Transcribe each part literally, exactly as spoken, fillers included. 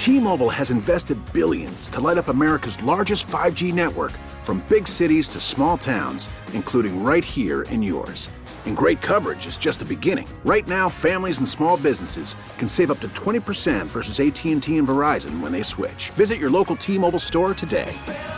T-Mobile has invested billions to light up America's largest five G network, from big cities to small towns, including right here in yours. And great coverage is just the beginning. Right now, families and small businesses can save up to twenty percent versus A T and T and Verizon when they switch. Visit your local T-Mobile store today.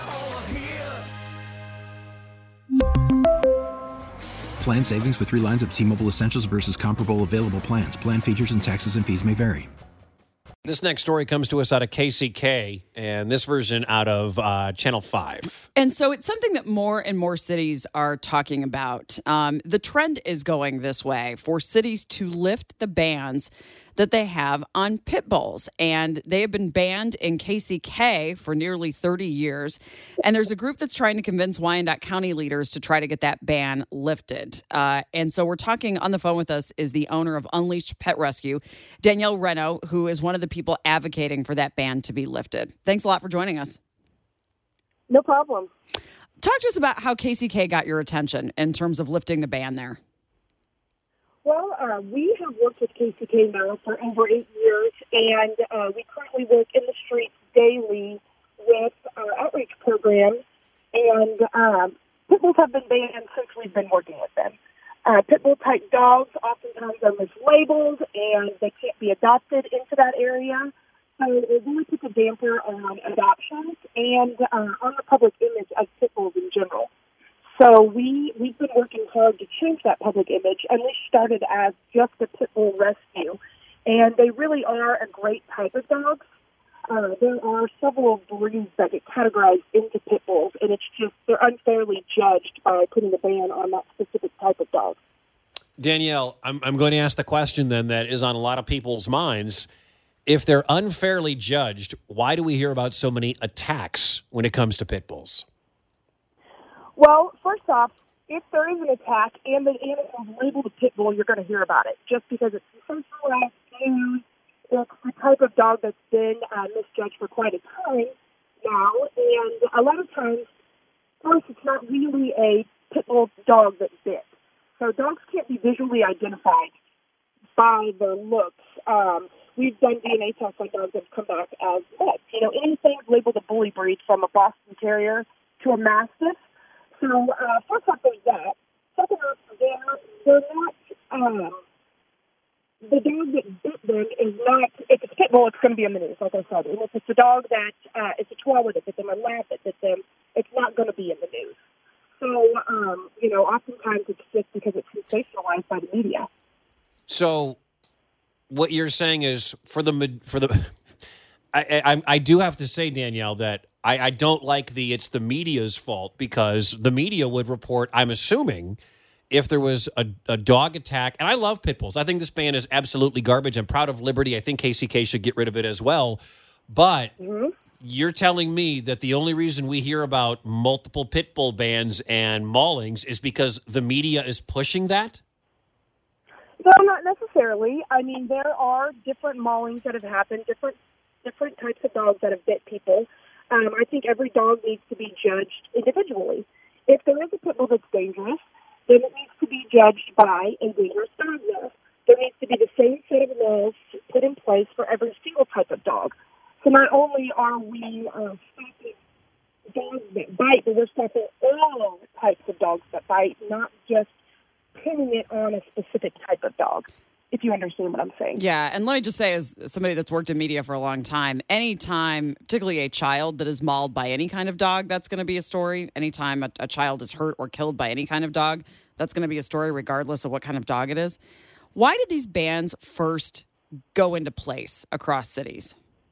Plan savings with three lines of T-Mobile Essentials versus comparable available plans. Plan features and taxes and fees may vary. This next story comes to us out of K C K, and this version out of uh, Channel five. And so it's something that more and more cities are talking about. Um, the trend is going this way for cities to lift the bans that they have on pit bulls. And they have been banned in K C K for nearly thirty years. And there's a group that's trying to convince Wyandotte County leaders to try to get that ban lifted. Uh, and so we're talking on the phone with us is the owner of Unleashed Pet Rescue, Danielle Reno, who is one of the people advocating for that ban to be lifted. Thanks a lot for joining us. No problem. Talk to us about how K C K got your attention in terms of lifting the ban there. Well, uh, we have worked with K C K now for over eight years, and uh, we currently work in the streets daily with our outreach program, and um, pit bulls have been banned since we've been working with them. Uh, pit bull-type dogs oftentimes are mislabeled, and they can't be adopted into that area, so it really puts a damper on adoptions and uh, on the public image of pit bulls in general. So we, we've been working hard to change that public image, and we started as just a pit bull rescue. And they really are a great type of dogs. Uh, there are several breeds that get categorized into pit bulls, and it's just they're unfairly judged by putting a ban on that specific type of dog. Danielle, I'm, I'm going to ask the question then that is on a lot of people's minds. If they're unfairly judged, why do we hear about so many attacks when it comes to pit bulls? Well, first off, if there is an attack and the animal is labeled a pit bull, you're going to hear about it, just because it's sensationalized news. It's the type of dog that's been uh, misjudged for quite a time now, and a lot of times, first, it's not really a pit bull dog that bit. So dogs can't be visually identified by their looks. Um, we've done D N A tests on dogs that have come back as mixed. You know, anything labeled a bully breed, from a Boston Terrier to a Mastiff. So, uh, first off, there's that. Second off, they're, they're not, um, the dog that bit them is not, if it's a pit bull, it's going to be in the news, like I said. And if it's a dog that, uh, it's a Chihuahua that bit them, a Lab that bit them, it's not going to be in the news. So, um, you know, oftentimes it's just because it's sensationalized by the media. So, what you're saying is, for the, for the, I, I, I do have to say, Danielle, that I, I don't like the it's the media's fault, because the media would report, I'm assuming, if there was a, a dog attack. And I love pit bulls. I think this ban is absolutely garbage. I'm proud of Liberty. I think K C K should get rid of it as well. But mm-hmm. You're telling me that the only reason we hear about multiple pit bull bans and maulings is because the media is pushing that? No, not necessarily. I mean, there are different maulings that have happened, different different types of dogs that have bit people. Um, I think every dog needs to be judged individually. If there is a pit bull that's dangerous, then it needs to be judged by a dangerous dog law. There needs to be the same set of laws put in place for every single type of dog. So not only are we uh, stopping dogs that bite, but we're stopping all types of dogs that bite, not just pinning it on a specific type of dog, if you understand what I'm saying. Yeah, and let me just say, as somebody that's worked in media for a long time, anytime, particularly a child that is mauled by any kind of dog, that's going to be a story. Anytime a, a child is hurt or killed by any kind of dog, that's going to be a story regardless of what kind of dog it is. Why did these bans first go into place across cities?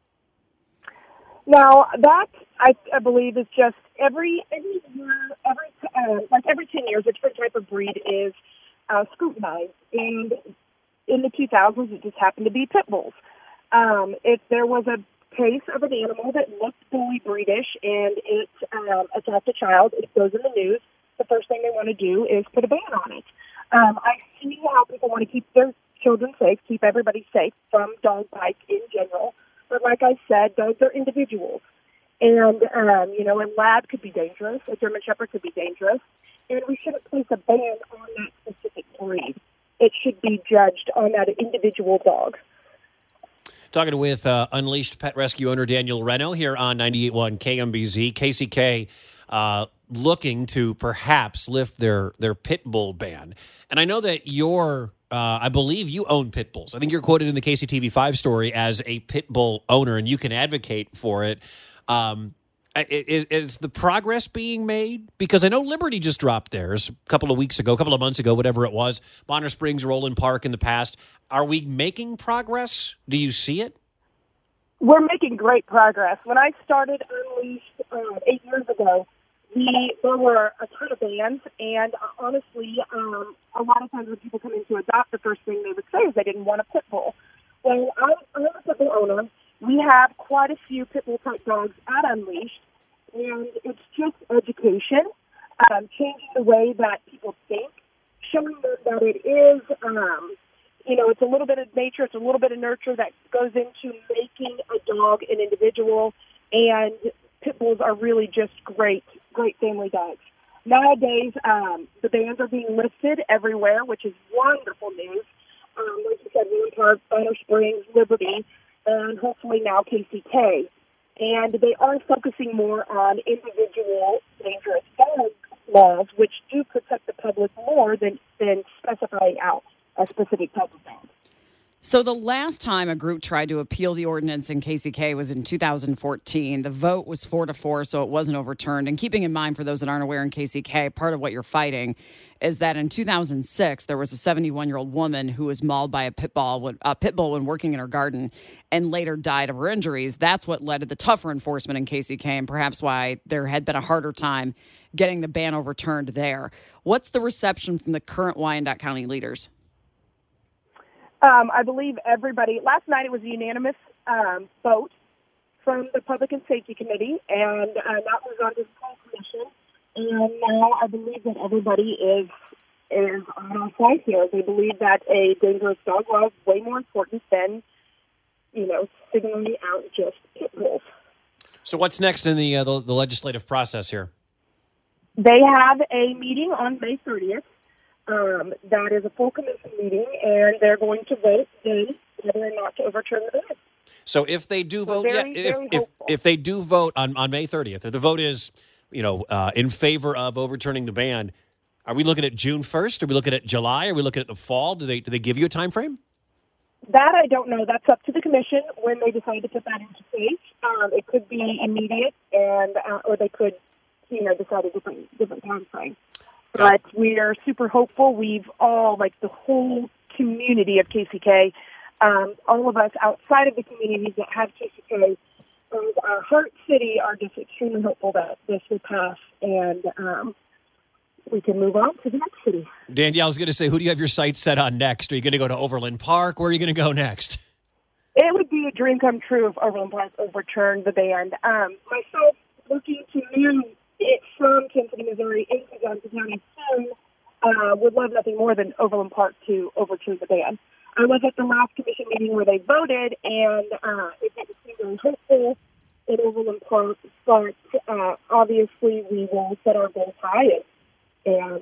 Now, that, I, I believe, is just every, every year, every uh, like every ten years, a different type of breed is uh, scrutinized. And in the two thousands, it just happened to be pit bulls. Um, if there was a case of an animal that looked bully breedish and it um, attacked a child, it goes in the news. The first thing they want to do is put a ban on it. Um, I see how people want to keep their children safe, keep everybody safe from dog bites in general. But like I said, dogs are individuals. And, um, you know, a lab could be dangerous. A German Shepherd could be dangerous. And we shouldn't place a ban on that specific breed. It should be judged on that individual dog. Talking with uh, Unleashed Pet Rescue owner Daniel Reno here on ninety-eight point one K M B Z. K C K uh, looking to perhaps lift their, their pit bull ban. And I know that you're, uh, I believe you own pit bulls. I think you're quoted in the K C T V five story as a pit bull owner, and you can advocate for it. Um, is, is the progress being made? Because I know Liberty just dropped theirs a couple of weeks ago, a couple of months ago, whatever it was. Bonner Springs, Roland Park in the past. Are we making progress? Do you see it? We're making great progress. When I started Unleashed um, eight years ago, we, there were a ton of bans, and uh, honestly, um, a lot of times when people come in to adopt, the first thing they would say is they didn't want a pit bull. Well, I'm, I'm a pit bull owner. We have quite a few pit bull type dogs at Unleashed, and it's just education, um, changing the way that people think, showing them that it is, um, you know, it's a little bit of nature, it's a little bit of nurture that goes into making a dog an individual, and pit bulls are really just great, great family dogs. Nowadays, um, the bans are being listed everywhere, which is wonderful news. Um, like you said, Roland Park, Bonner Springs, Liberty, and hopefully now K C K. And they are focusing more on individual dangerous dog laws, which do protect the public more than, than specifying out a specific type of dog. So the last time a group tried to appeal the ordinance in K C K was in two thousand fourteen. The vote was four to four, so it wasn't overturned. And keeping in mind, for those that aren't aware in K C K, part of what you're fighting is that in two thousand six, there was a seventy-one-year-old woman who was mauled by a pit bull, when, a pit bull when working in her garden and later died of her injuries. That's what led to the tougher enforcement in K C K, and perhaps why there had been a harder time getting the ban overturned there. What's the reception from the current Wyandotte County leaders? Um, I believe everybody, last night it was a unanimous um, vote from the Public and Safety Committee, and uh, that was on the full commission. And now I believe that everybody is is on our side here. They believe that a dangerous dog law is way more important than, you know, signaling out just pit bulls. So what's next in the, uh, the the legislative process here? They have a meeting on May thirtieth. Um, that is a full commission meeting, and they're going to vote then whether or not to overturn the ban. So if they do vote, very, yeah, if, very if, hopeful. if they do vote on, on May thirtieth, if the vote is, you know, uh, in favor of overturning the ban, are we looking at June first? Are we looking at July? Are we looking at the fall? Do they do they give you a time frame? That I don't know. That's up to the commission when they decide to put that into place. Um, it could be immediate, and uh, or they could, you know, decide a different different time frame. But we are super hopeful. We've all, like the whole community of K C K, um, all of us outside of the communities that have K C K, and our Heart City are just extremely hopeful that this will pass and um, we can move on to the next city. Danielle, I was going to say, who do you have your sights set on next? Are you going to go to Overland Park? Where are you going to go next? It would be a dream come true if Overland Park overturned the ban. Um, myself, looking to move it from Kansas City, Missouri into Johnson County soon, uh, would love nothing more than Overland Park to overturn the ban. I was at the last commission meeting where they voted, and uh, it didn't seem very hopeful in Overland Park, but uh, obviously we will set our goals high and, and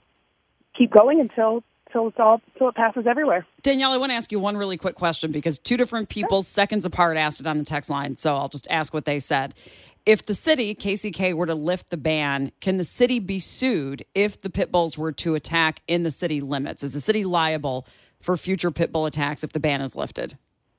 keep going until until it's all until it passes everywhere. Danielle, I want to ask you one really quick question because two different people seconds apart asked it on the text line, so I'll just ask what they said. If the city, K C K, were to lift the ban, can the city be sued if the pit bulls were to attack in the city limits? Is the city liable for future pit bull attacks if the ban is lifted?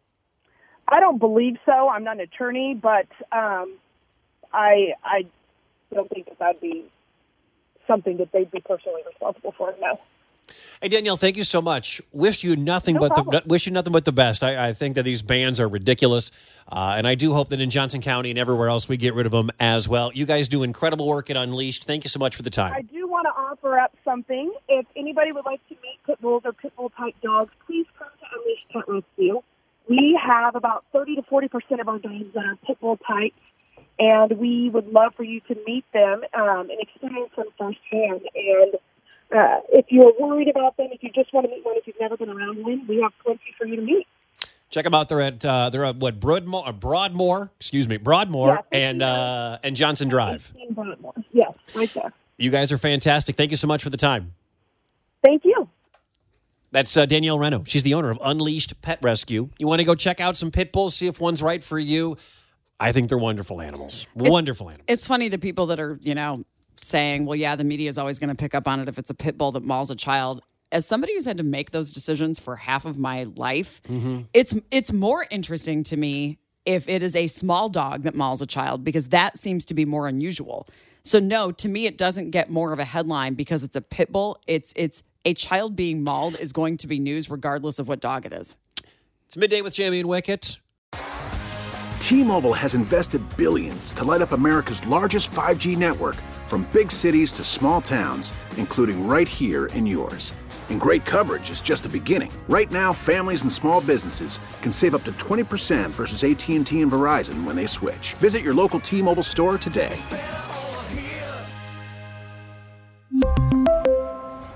I don't believe so. I'm not an attorney, but um, I I don't think that that'd be something that they'd be personally responsible for. No. Hey, Danielle, thank you so much. Wish you nothing No but problem. the wish you nothing but the best. I, I think that these bans are ridiculous, uh, and I do hope that in Johnson County and everywhere else we get rid of them as well. You guys do incredible work at Unleashed. Thank you so much for the time. I do want to offer up something. If anybody would like to meet pit bulls or pit bull type dogs, please come to Unleashed Pet Rescue. We have about thirty to forty percent of our dogs that are pit bull types, and we would love for you to meet them um, and experience them firsthand. And Uh, if you're worried about them, if you just want to meet one, if you've never been around one, we have plenty for you to meet. Check them out. They're at uh, they're at what Broadmoor, uh, Broadmoor, excuse me, Broadmoor Yeah, and uh, and Johnson Drive. Broadmoor. Yes, right there. You guys are fantastic. Thank you so much for the time. Thank you. That's uh, Danielle Reno. She's the owner of Unleashed Pet Rescue. You want to go check out some pit bulls, see if one's right for you? I think they're wonderful animals. Wonderful animals. It's funny the people that are, you know, saying, well, yeah, the media is always going to pick up on it if it's a pit bull that mauls a child. As somebody who's had to make those decisions for half of my life, mm-hmm. it's it's more interesting to me if it is a small dog that mauls a child, because that seems to be more unusual. So no, to me, it doesn't get more of a headline because it's a pit bull. It's it's a child being mauled is going to be news regardless of what dog it is. It's Midday with Jamie and Wicket. T-Mobile has invested billions to light up America's largest five G network, from big cities to small towns, including right here in yours. And great coverage is just the beginning. Right now, families and small businesses can save up to twenty percent versus A T and T and Verizon when they switch. Visit your local T-Mobile store today.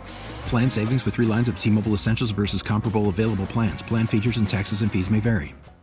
Plan savings with three lines of T-Mobile Essentials versus comparable available plans. Plan features and taxes and fees may vary.